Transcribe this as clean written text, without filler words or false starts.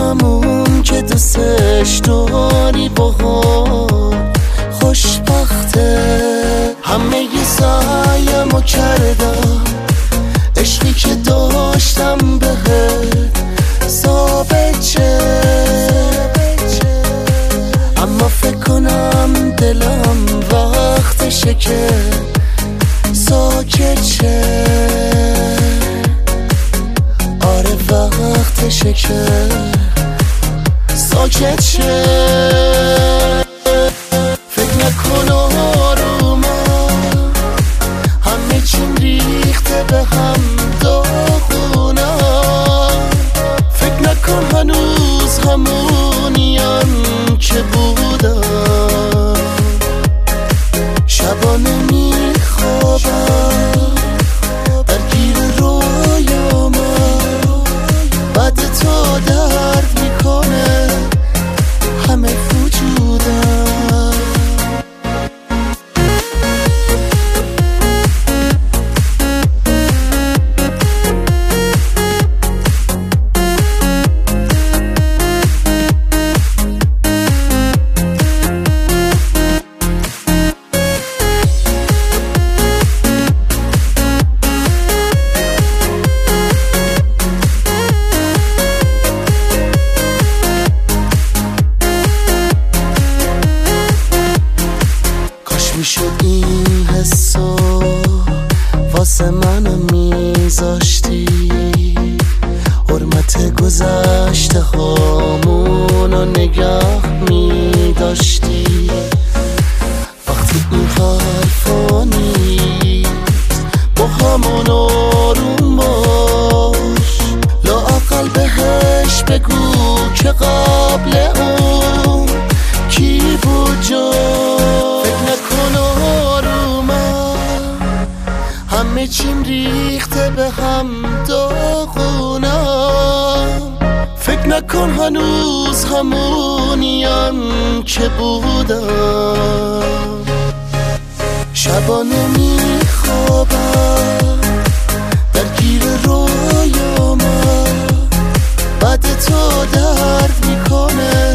همون که دوستش داری باهات خوشبخته. همه ی سعیمو کردم عشقی که داشتم بهت ثابت شه، اما فکر کنم دلم وقتشه که ساکت شه. آره وقتشه که ساکت شه. فکر نکن آرومم، همه چیم ریخته به هم داغونم. فکر نکن هنوز همونیم که بودم. شبانه میخوابم درگیر رویامم، بعد تو درد میکنه همه وجودم. میشد این حسو واسه منو میذاشتی، حرمت گذشته هامونو نگه میداشتی. وقتی این حرفا نیست با همون آروم باش، لااقل بهش بگو که قبل اون کی بود جا. همه چیم ریخته به هم داغونم. فکر نکن هنوز همونیم که بودم. شبانه میخوابم درگیر رویامم، بعد تو درد میکنه